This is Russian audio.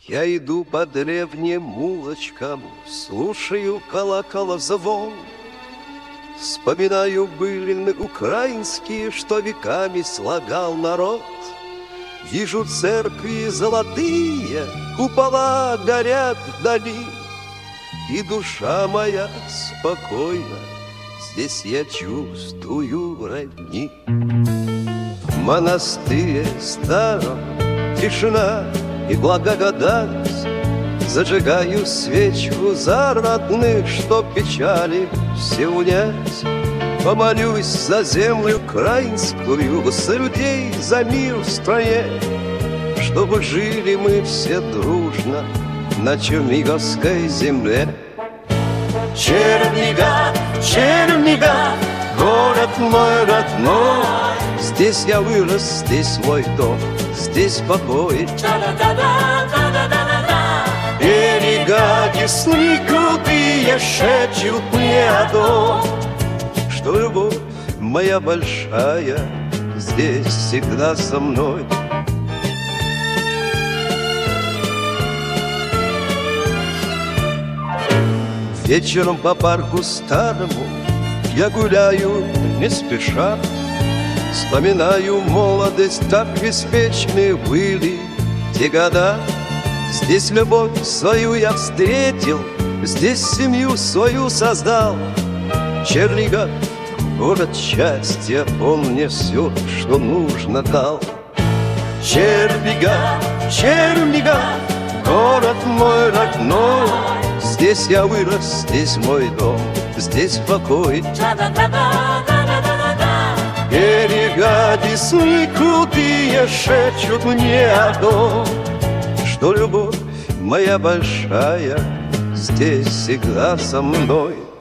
Я иду по древним улочкам, слушаю колокола звон, вспоминаю былины украинские, что веками слагал народ. Вижу церкви золотые, купола горят вдали, и душа моя спокойна, здесь я чувствую родни. В монастыре старом тишина и благодать, зажигаю свечку за родных, чтоб печали все унять. Помолюсь за землю украинскую, за людей, за мир в стране, чтобы жили мы все дружно на Черниговской земле. Чернигов, Чернигов, город мой родной, здесь я вырос, здесь мой дом, здесь покой. Берега Десны крутые шепчут мне о том, что любовь моя большая здесь всегда со мной. Вечером по парку старому я гуляю не спеша, вспоминаю молодость, так беспечны были те года. Здесь любовь свою я встретил, здесь семью свою создал. Чернигов, город счастья, он мне все, что нужно дал. Чернигов, Чернигов, город мой родной, здесь я вырос, здесь мой дом, здесь покой. Берега Десны крутые шепчут мне о том, что любовь моя большая здесь всегда со мной.